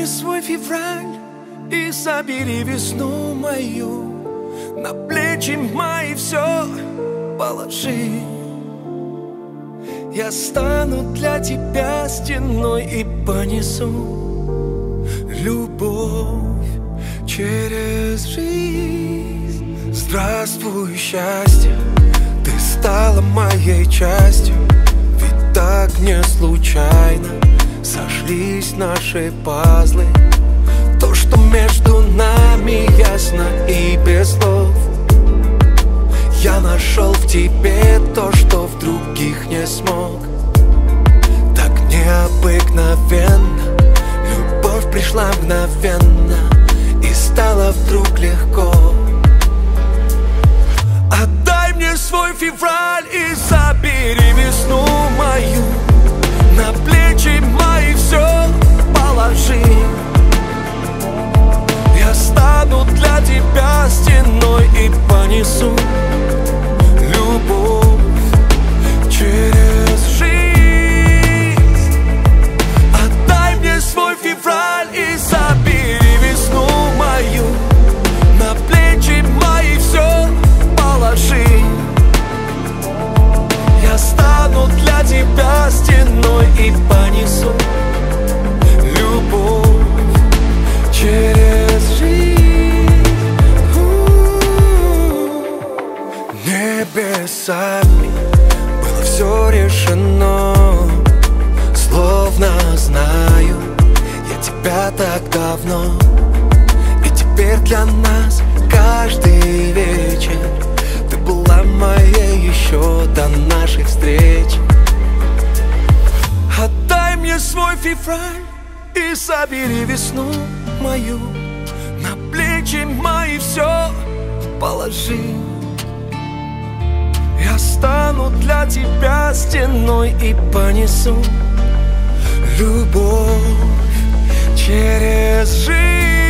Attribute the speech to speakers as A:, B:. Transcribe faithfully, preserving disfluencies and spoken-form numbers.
A: мне свой февраль и забери весну мою, на плечи мои все положи. Я стану для тебя стеной и понесу любовь через жизнь. Здравствуй, счастье, ты стала моей частью, ведь так не случайно сошлись наши пазлы. То, что между нами ясно и без слов. Я нашел в тебе то, что в других не смог. Так необыкновенно любовь пришла мгновенно и стало вдруг легко. Отдай мне свой февраль и забери весну мою, на плечи мои все положи. Я стану для тебя стеной и понесу любовь через жизнь. Отдай мне свой февраль и забери весну мою, на плечи мои все положи. Я стану для тебя стеной и понесу любовь через жизнь. Небесами было все решено, словно знаю я тебя так давно. И теперь для нас каждый вечер ты была моей еще до наших встреч. Отдай мне свой февраль и забери весну мою, на плечи мои все положи. Я стану для тебя стеной и понесу любовь через жизнь.